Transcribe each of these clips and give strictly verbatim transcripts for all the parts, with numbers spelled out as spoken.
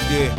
Yeah.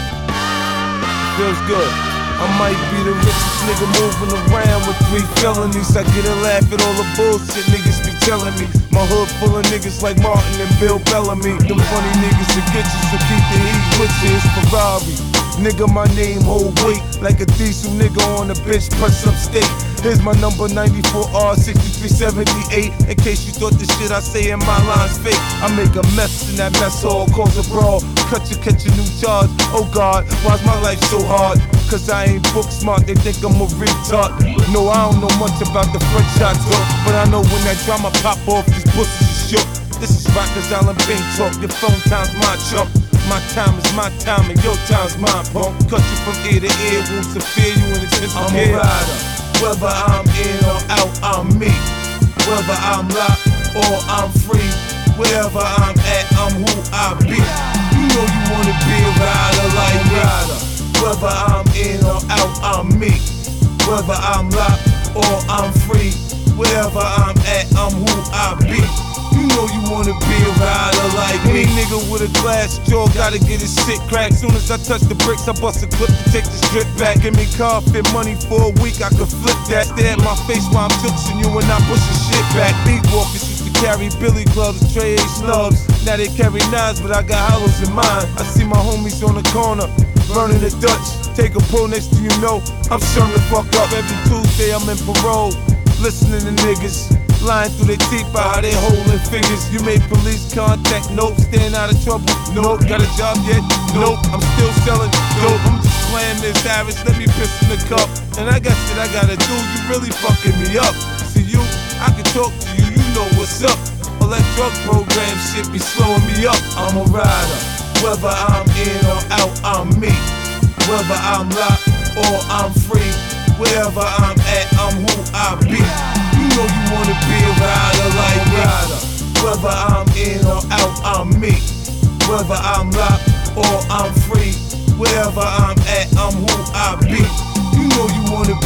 Feels good. I might be the richest nigga moving around with three felonies. I get a laugh at all the bullshit niggas be telling me. My hood full of niggas like Martin and Bill Bellamy. Them funny niggas that get you, so keep the heat with you. It's Ferrari. Nigga, my name hold weight like a diesel nigga on a bitch press up state. Here's my number, ninety-four R sixty-three seventy-eight. In case you thought the shit I say in my line's fake. I make a mess in that mess hall, cause a brawl. Cut you, catch a new charge. Oh God, why's my life so hard? Cause I ain't book smart, they think I'm a retard. No, I don't know much about the French I talk, but I know when that drama pop off, these pussies is shook. This is Rikers Island Bank talk, your phone time's my chump. My time is my time and your time's mine, punk. Cut you from ear to ear, wounds to fear you in intensive care. I'm a rider, whether I'm in or out, I'm me. Whether I'm locked or I'm free, wherever I'm at, I'm who I be. You know you wanna be a rider like me. Whether I'm in or out, I'm me. Whether I'm locked or I'm free, wherever I'm at, I'm who I be. You know you wanna be a rider like me. Any nigga with a glass jaw gotta get his shit cracked. Soon as I touch the bricks, I bust a clip to take the strip back. Give me car fit money for a week, I could flip that. Stare at my face while I'm tilting you and I push the shit back. Beat walkers used to carry billy clubs, Trey A snubs. Now they carry knives, but I got hollows in mine. I see my homies on the corner, burning the Dutch. Take a pull, next thing you know, I'm shutting the fuck up. Every Tuesday I'm in parole, listening to niggas lying through their teeth about how they holding figures. You made police contact, nope. Staying out of trouble, nope. Got a job yet? Nope. I'm still selling dope. I'm just playing this Harris, let me piss in the cup. And I got shit I gotta do, you really fucking me up. See you, I can talk to you, you know what's up. All that drug program shit be slowing me up. I'm a rider, whether I'm in or out, I'm me. Whether I'm locked or I'm free, wherever I'm at, I'm who I be. You know you wanna be a rider like me. Whether I'm in or out, I'm me. Whether I'm locked or I'm free, wherever I'm at, I'm who I be. You know you wanna